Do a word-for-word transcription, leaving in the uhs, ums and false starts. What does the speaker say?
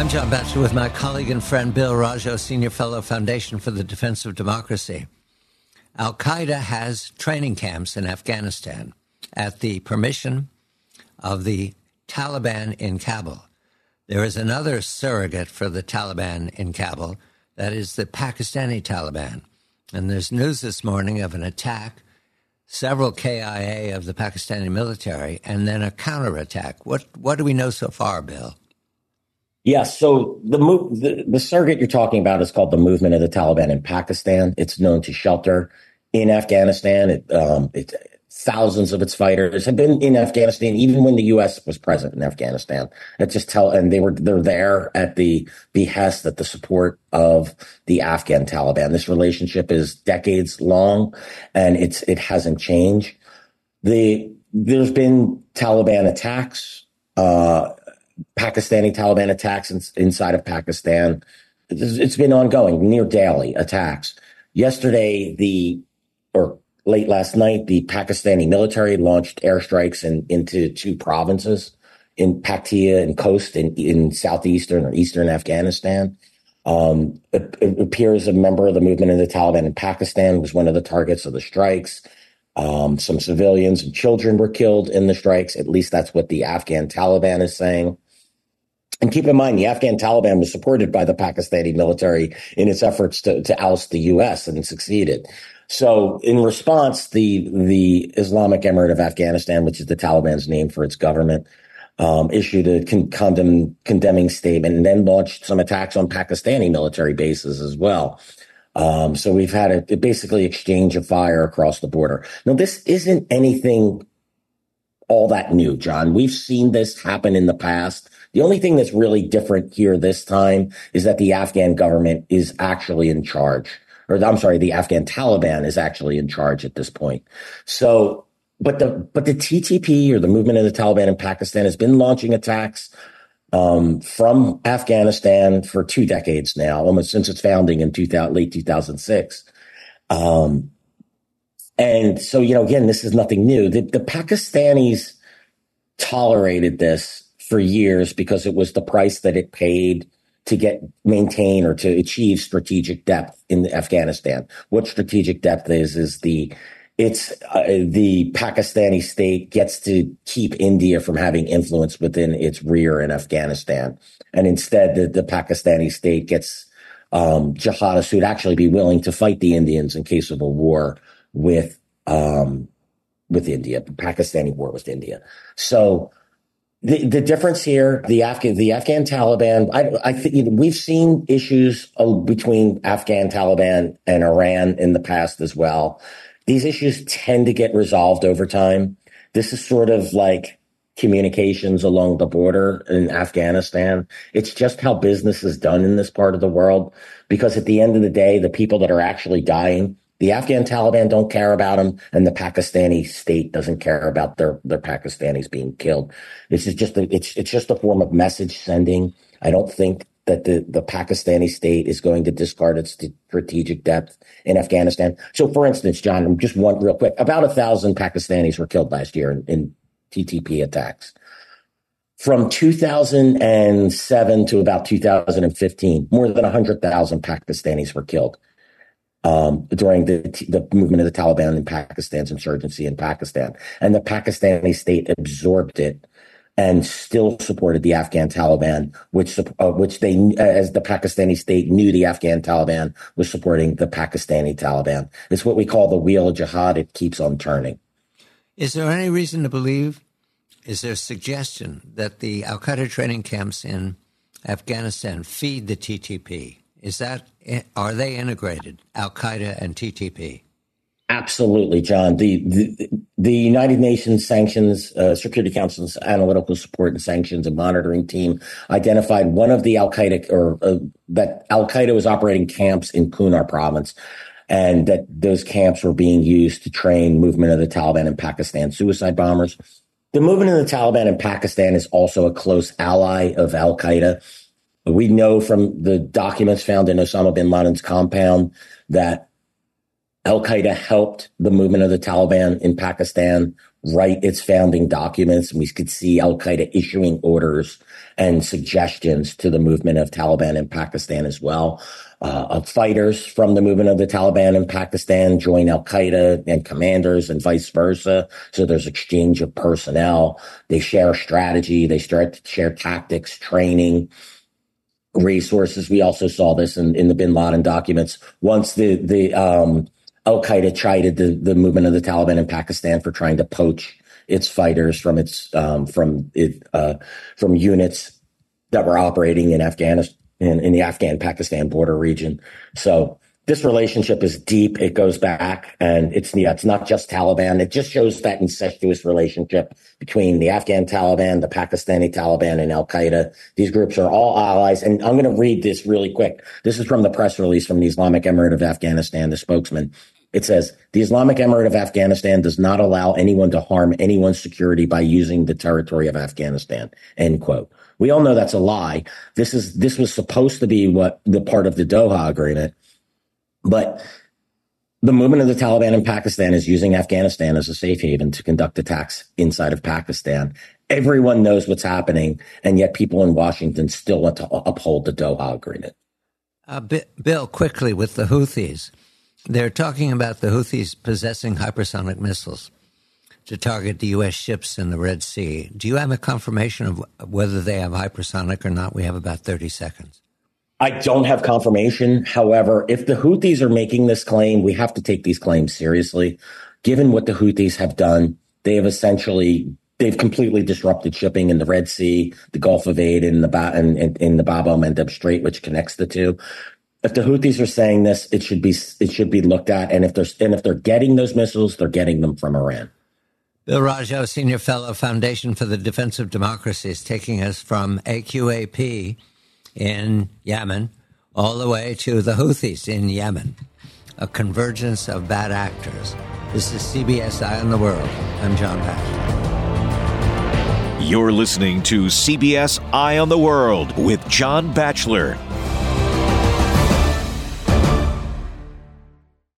I'm John Batchelor with my colleague and friend Bill Rajo, Senior Fellow, Foundation for the Defense of Democracy. Al-Qaeda has training camps in Afghanistan at the permission of the Taliban in Kabul. There is another surrogate for the Taliban in Kabul, that is the Pakistani Taliban. And there's news this morning of an attack, several K I A of the Pakistani military, and then a counterattack. What what do we know so far, Bill? Yeah, so the, move, the the surrogate you're talking about is called the Movement of the Taliban in Pakistan. It's known to shelter in Afghanistan. It, um, it, thousands of its fighters have been in Afghanistan, even when the U S was present in Afghanistan. It just tell, and they were they're there at the behest, at the support of the Afghan Taliban. This relationship is decades long, and it's it hasn't changed. The there's been Taliban attacks. Uh, Pakistani Taliban attacks in, inside of Pakistan. It's, it's been ongoing, near daily attacks. Yesterday, the or late last night, the Pakistani military launched airstrikes in, into two provinces in Paktia and Khost in, in southeastern or eastern Afghanistan. Um, it, it appears a member of the Movement of the Taliban in Pakistan was one of the targets of the strikes. Um, some civilians and children were killed in the strikes. At least that's what the Afghan Taliban is saying. And keep in mind, the Afghan Taliban was supported by the Pakistani military in its efforts to, to oust the U S, and it succeeded. So in response, the the Islamic Emirate of Afghanistan, which is the Taliban's name for its government, um, issued a con- condemn, condemning statement and then launched some attacks on Pakistani military bases as well. Um, so we've had a, a basically exchange of fire across the border. Now, this isn't anything all that new, John. We've seen this happen in the past. The only thing that's really different here this time is that the Afghan government is actually in charge. Or I'm sorry, the Afghan Taliban is actually in charge at this point. So, but the but the T T P, or the Movement of the Taliban in Pakistan, has been launching attacks um, from Afghanistan for two decades now, almost since its founding in two thousand, late two thousand six. Um, and so, you know, again, this is nothing new. The, the Pakistanis tolerated this for years because it was the price that it paid to get, maintain, or to achieve strategic depth in Afghanistan. What strategic depth is, is the, it's, uh, the Pakistani state gets to keep India from having influence within its rear in Afghanistan. And instead, the, the Pakistani state gets, um, jihadists who'd actually be willing to fight the Indians in case of a war with, um, with India, the Pakistani war with India. So, The the difference here, the Afghan the Afghan Taliban, I, I think, you know, we've seen issues between Afghan Taliban and Iran in the past as well. These issues tend to get resolved over time. This is sort of like communications along the border in Afghanistan. It's just how business is done in this part of the world, because at the end of the day, the people that are actually dying, the Afghan Taliban don't care about them, and the Pakistani state doesn't care about their, their Pakistanis being killed. This is just a, it's it's just a form of message sending. I don't think that the, the Pakistani state is going to discard its strategic depth in Afghanistan. So, for instance, John, just one real quick, about a thousand Pakistanis were killed last year in, in T T P attacks. From two thousand seven to about two thousand fifteen, more than one hundred thousand Pakistanis were killed Um, during the the movement of the Taliban in Pakistan's insurgency in Pakistan. And the Pakistani state absorbed it and still supported the Afghan Taliban, which uh, which they, as the Pakistani state knew the Afghan Taliban was supporting the Pakistani Taliban. It's what we call the wheel of jihad. It keeps on turning. Is there any reason to believe, is there suggestion that the Al-Qaeda training camps in Afghanistan feed the T T P? Is that, are they integrated, Al-Qaeda and T T P? Absolutely, John. The the, the United Nations Sanctions uh, Security Council's Analytical Support and Sanctions and Monitoring Team identified one of the Al-Qaeda, or uh, that Al-Qaeda was operating camps in Kunar province, and that those camps were being used to train movement of the Taliban in Pakistan suicide bombers. The movement of the Taliban in Pakistan is also a close ally of Al-Qaeda. We know from the documents found in Osama bin Laden's compound that Al-Qaeda helped the movement of the Taliban in Pakistan write its founding documents. And we could see Al-Qaeda issuing orders and suggestions to the movement of Taliban in Pakistan as well. Uh, fighters from the movement of the Taliban in Pakistan join Al-Qaeda and commanders and vice versa. So there's exchange of personnel. They share strategy. They start to share tactics, training, resources. We also saw this in, in the bin Laden documents. Once the, the, um, Al-Qaeda chided the, the movement of the Taliban in Pakistan for trying to poach its fighters from its, um, from it, uh, from units that were operating in Afghanistan, in, in the Afghan-Pakistan border region. So this relationship is deep. It goes back, and it's, yeah, it's not just Taliban. It just shows that incestuous relationship between the Afghan Taliban, the Pakistani Taliban, and Al-Qaeda. These groups are all allies. And I'm going to read this really quick. This is from the press release from the Islamic Emirate of Afghanistan, the spokesman. It says, the Islamic Emirate of Afghanistan does not allow anyone to harm anyone's security by using the territory of Afghanistan, end quote. We all know that's a lie. This is, this was supposed to be what the part of the Doha Agreement. But the movement of the Taliban in Pakistan is using Afghanistan as a safe haven to conduct attacks inside of Pakistan. Everyone knows what's happening, and yet people in Washington still want to uphold the Doha Agreement. Uh, B- Bill, quickly with the Houthis. They're talking about the Houthis possessing hypersonic missiles to target the U S ships in the Red Sea. Do you have a confirmation of whether they have hypersonic or not? We have about thirty seconds. I don't have confirmation. However, if the Houthis are making this claim, we have to take these claims seriously. Given what the Houthis have done, they have essentially, they've completely disrupted shipping in the Red Sea, the Gulf of Aden, and the, ba- and, and, in the Bab el-Mandeb Strait, which connects the two. If the Houthis are saying this, it should be, it should be looked at. And if they're, and if they're getting those missiles, they're getting them from Iran. Bill Rajo, Senior Fellow, Foundation for the Defense of Democracy, is taking us from A Q A P in Yemen all the way to the Houthis in Yemen, a convergence of bad actors. This is C B S Eye on the World. I'm John Batchelor. You're listening to C B S Eye on the World with John Batchelor.